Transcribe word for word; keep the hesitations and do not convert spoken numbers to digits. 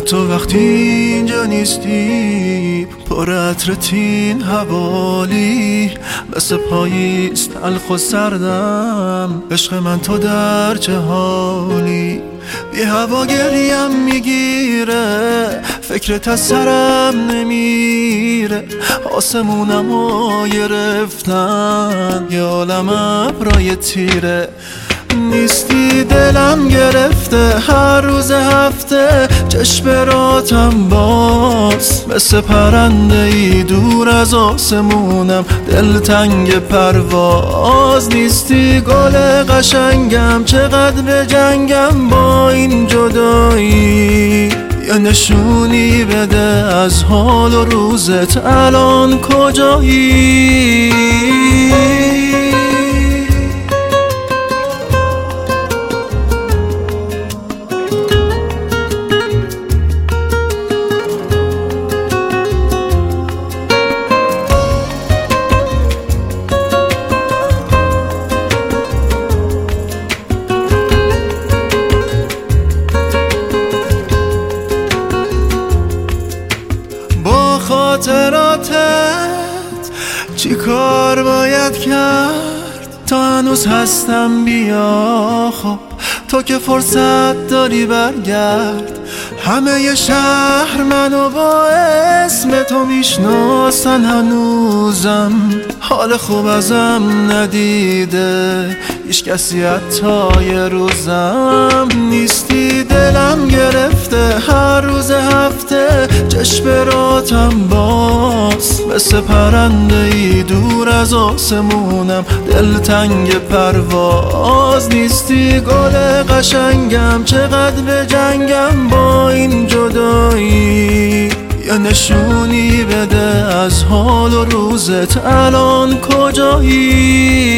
تو وقتی اینجا نیستی پر عطرتین حوالی، مثل پاییز تلخ و سردم. عشق من تو در چه حالی؟ بی هوا گریم میگیره، فکرت از سرم نمیره. آسمونم رو گرفتن یه عالم ابرای تیره. نیستی دلم گرفته هر روز هفته، چشم راتم باز مثل پرنده ای دور از آسمونم، دلتنگ پرواز. نیستی گل قشنگم، چقدر به جنگم با این جدایی. یا نشونی بده از حال و روزت الان کجایی؟ خاطراتت چی کار باید کرد تا هنوز هستم؟ بیا خب تو که فرصت داری برگرد. همه ی شهر منو با اسم تو میشناسن هنوزم، حال خوب ازم ندیده هیچ کسی حتی یه روزم. نیستی دلم گرفته هر روز هفته، چشم راتم باز مثل پرنده ای دور از آسمونم، دلتنگ پرواز. نیستی گل قشنگم، چقدر به جنگم با این جدایی. یا نشونی بده از حال و روزت الان کجایی؟